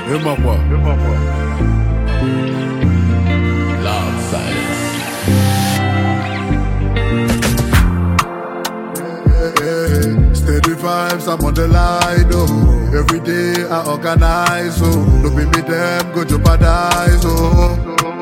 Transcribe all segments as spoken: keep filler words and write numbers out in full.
Emakwa. Love silence. Steady vibes, I'm on the line, oh. Every day I organize, oh. No be me them go jeopardize, oh.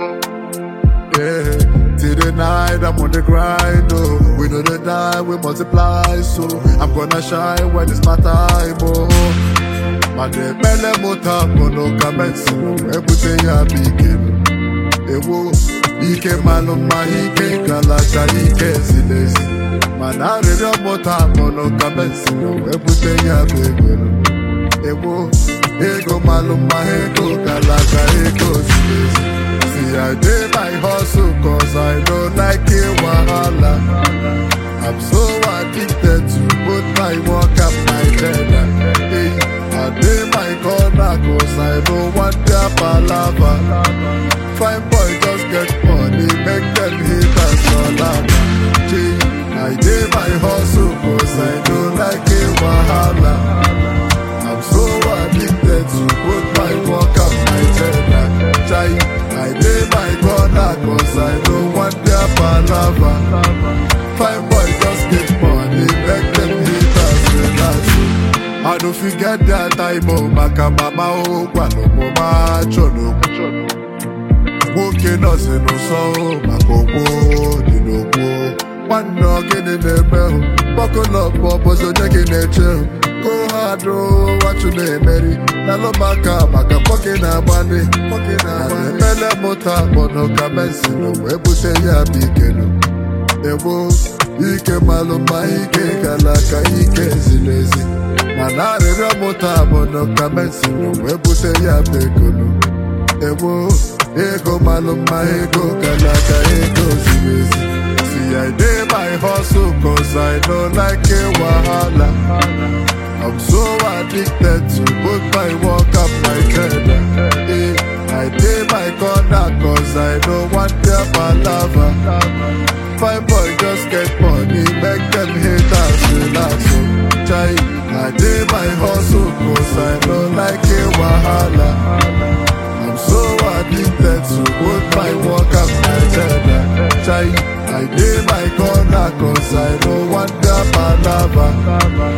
Yeah. Till the night, I'm on the grind, oh. We know the die, we multiply, so I'm gonna shine when it's my time, oh. Made mele mota mono kamensi no ebute ya bigeno. Ewo ike maluma ike kalacha ike zilezi. Manare rio mota mono kamensi no ebute ya bigeno. Ewo ego maluma ego kalacha ego zilezi. See I did my hustle cause I don't like it wahala. I'm so addicted to both my work and my cheddar. Hey, I did my corner cause I don't want their palava. Fine boy just get money, make them hate us all out. Hey, I did my hustle cause I don't like it wahala. I'm so addicted to both my work and my cheddar. Hey, I did my corner cause I don't want their palava. Fine boy just get money, make them hate us relax. I don't forget that time, oh, Maka Mama, oh, Guano, Mama, Chono. Walking us in the soul, Mako, Dino, one dog in the bell, buckle up, Bobos, or Jack in the chair. Go hard, oh, what you name, Mary. Nalo Maka, Maka, fucking a money, fucking a money. Mele Mota, Mono, Kamensi, no, Ebute, ya, Bikeno. Ewo, ike maluma, ike kalaka, ike zilezi. Manare ramota mono kamensi no ebute ya bekono. Ewo, ego maluma, ego kalaka, ego zilezi. See I did my hustle cause I don't like it wahala. I'm so addicted to both my work and my cheddar. Hey, I did my corner cause I don't want their palava. Fine boy just get money, make them hate us, relax, oh. Chai, I did my hustle cause I don't like it wahala. I'm so addicted to both my work and my cheddar. Chai, I did my corner cause I don't want their palava.